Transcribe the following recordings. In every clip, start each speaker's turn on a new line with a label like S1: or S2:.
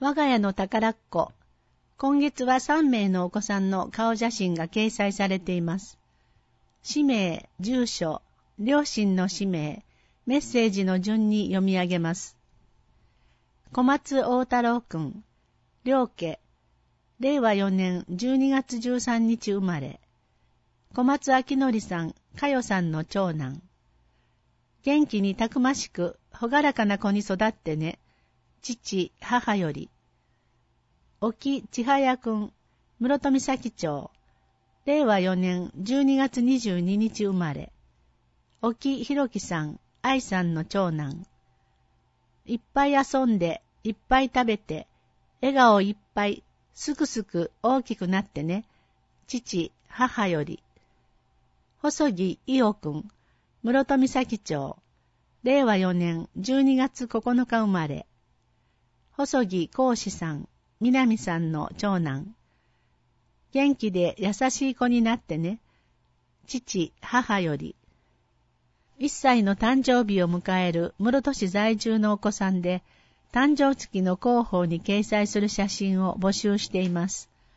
S1: 我が家の宝っ子。今月は3名のお子さんの顔写真が掲載されています。氏名、住所、両親の氏名、メッセージの順に読み上げます。小松大太郎くん、両家、令和4年12月13日生まれ。小松明則さん、佳代さんの長男。元気にたくましく、ほがらかな子に育ってね。父、母より。沖千早くん、室戸岬町。令和4年12月22日生まれ。沖弘樹さん、愛さんの長男。いっぱい遊んで、いっぱい食べて、笑顔いっぱい、すくすく大きくなってね。父、母より。細木伊代くん、室戸岬町。令和4年12月9日生まれ。細木幸志さん、南さんの長男。元気で優しい子になってね。父、母より。1歳の誕生日を迎える室戸市在住のお子さんで、誕生月の広報に掲載する写真を募集しています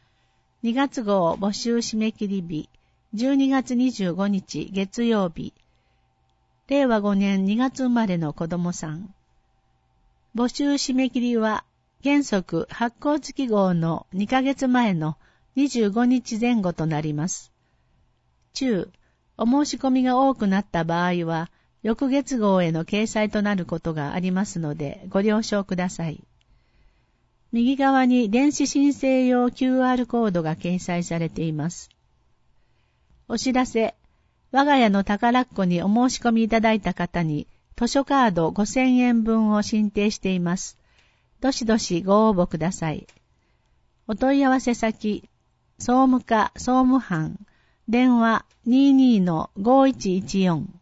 S1: 。2月号募集締め切り日、12月25日月曜日。令和5年2月生まれの子供さん。募集締め切りは原則発行月号の2ヶ月前の25日前後となります。中、お申し込みが多くなった場合は翌月号への掲載となることがありますのでご了承ください。右側に電子申請用 QR コードが掲載されています。お知らせ。我が家の宝っ子にお申し込みいただいた方に図書カード5000円分を進呈しています。どしどしご応募ください。お問い合わせ先、総務課総務班、電話 22-5114